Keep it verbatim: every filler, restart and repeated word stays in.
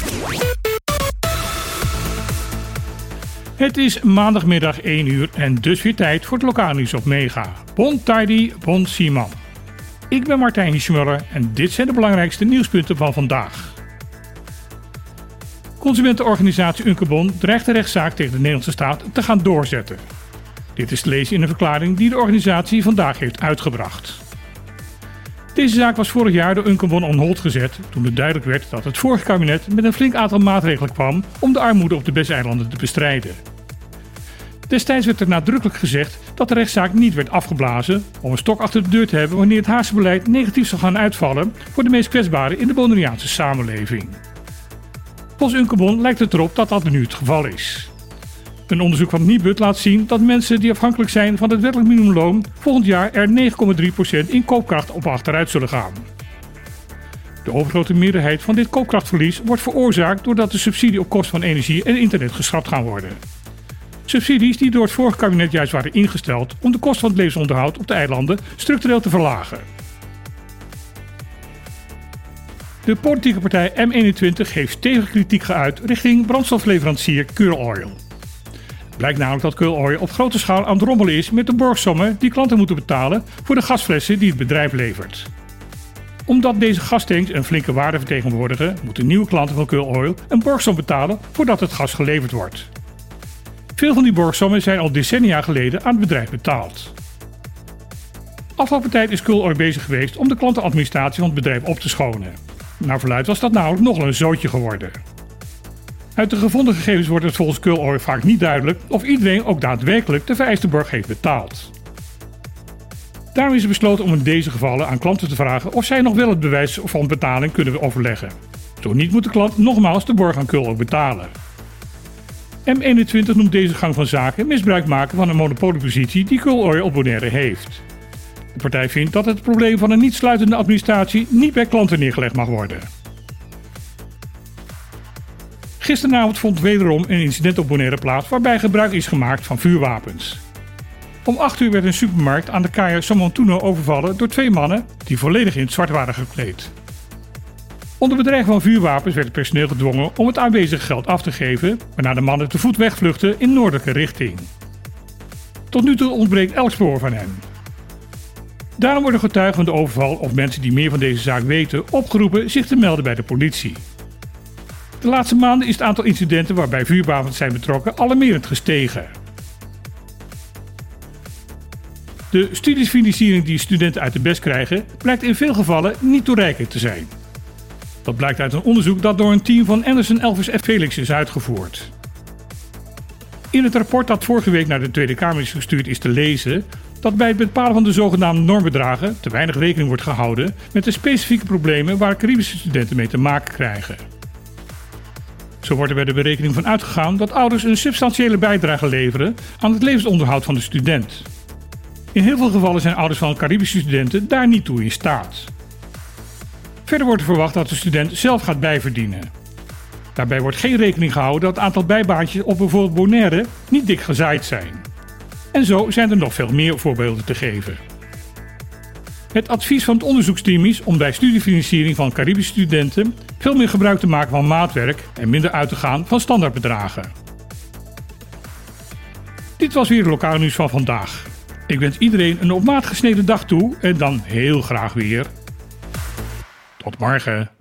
Het is maandagmiddag één uur en dus weer tijd voor het lokale nieuws op Mega. Bon tardi, bon Simon. Ik ben Martijn Hiesmuller en dit zijn de belangrijkste nieuwspunten van vandaag. Consumentenorganisatie Unkebon dreigt de rechtszaak tegen de Nederlandse staat te gaan doorzetten. Dit is te lezen in een verklaring die de organisatie vandaag heeft uitgebracht. Deze zaak was vorig jaar door Unkebon on hold gezet toen het duidelijk werd dat het vorige kabinet met een flink aantal maatregelen kwam om de armoede op de Besseilanden te bestrijden. Destijds werd er nadrukkelijk gezegd dat de rechtszaak niet werd afgeblazen om een stok achter de deur te hebben wanneer het Haagse beleid negatief zou gaan uitvallen voor de meest kwetsbaren in de Bonaireaanse samenleving. Volgens Unkebon lijkt het erop dat dat nu het geval is. Een onderzoek van Nibud laat zien dat mensen die afhankelijk zijn van het wettelijk minimumloon volgend jaar er negen komma drie procent in koopkracht op achteruit zullen gaan. De overgrote meerderheid van dit koopkrachtverlies wordt veroorzaakt doordat de subsidie op kosten van energie en internet geschrapt gaan worden. Subsidies die door het vorige kabinet juist waren ingesteld om de kosten van het levensonderhoud op de eilanden structureel te verlagen. De politieke partij M eenentwintig heeft stevige kritiek geuit richting brandstofleverancier Keurl Oil. Het blijkt namelijk dat Keurl Oil op grote schaal aan het rommelen is met de borgsommen die klanten moeten betalen voor de gasflessen die het bedrijf levert. Omdat deze gastanks een flinke waarde vertegenwoordigen, moeten nieuwe klanten van Keurl Oil een borgsom betalen voordat het gas geleverd wordt. Veel van die borgsommen zijn al decennia geleden aan het bedrijf betaald. Afgelopen tijd is Keurl Oil bezig geweest om de klantenadministratie van het bedrijf op te schonen. Naar verluidt was dat namelijk nogal een zootje geworden. Uit de gevonden gegevens wordt het volgens Keurl Oil vaak niet duidelijk of iedereen ook daadwerkelijk de vereiste borg heeft betaald. Daarom is er besloten om in deze gevallen aan klanten te vragen of zij nog wel het bewijs van betaling kunnen overleggen. Zo niet moet de klant nogmaals de borg aan Keurl Oil betalen. M eenentwintig noemt deze gang van zaken misbruik maken van een monopoliepositie die Keurl Oil op Bonaire heeft. De partij vindt dat het probleem van een niet sluitende administratie niet bij klanten neergelegd mag worden. Gisteravond vond wederom een incident op Bonaire plaats waarbij gebruik is gemaakt van vuurwapens. Om acht uur werd een supermarkt aan de kaai Somontuno overvallen door twee mannen die volledig in het zwart waren gekleed. Onder bedreiging van vuurwapens werd het personeel gedwongen om het aanwezige geld af te geven, waarna de mannen te voet wegvluchtten in noordelijke richting. Tot nu toe ontbreekt elk spoor van hen. Daarom worden getuigen van de overval of mensen die meer van deze zaak weten opgeroepen zich te melden bij de politie. De laatste maanden is het aantal incidenten waarbij vuurwapens zijn betrokken alarmerend gestegen. De studiefinanciering die studenten uit de B E S krijgen blijkt in veel gevallen niet toereikend te zijn. Dat blijkt uit een onderzoek dat door een team van Anderson Elvis F. Felix is uitgevoerd. In het rapport dat vorige week naar de Tweede Kamer is gestuurd is te lezen dat bij het bepalen van de zogenaamde normbedragen te weinig rekening wordt gehouden met de specifieke problemen waar Caribische studenten mee te maken krijgen. Zo wordt er bij de berekening van uitgegaan dat ouders een substantiële bijdrage leveren aan het levensonderhoud van de student. In heel veel gevallen zijn ouders van Caribische studenten daar niet toe in staat. Verder wordt er verwacht dat de student zelf gaat bijverdienen. Daarbij wordt geen rekening gehouden dat het aantal bijbaantjes op bijvoorbeeld Bonaire niet dik gezaaid zijn. En zo zijn er nog veel meer voorbeelden te geven. Het advies van het onderzoeksteam is om bij studiefinanciering van Caribische studenten veel meer gebruik te maken van maatwerk en minder uit te gaan van standaardbedragen. Dit was weer het lokale nieuws van vandaag. Ik wens iedereen een op maat gesneden dag toe en dan heel graag weer. Tot morgen.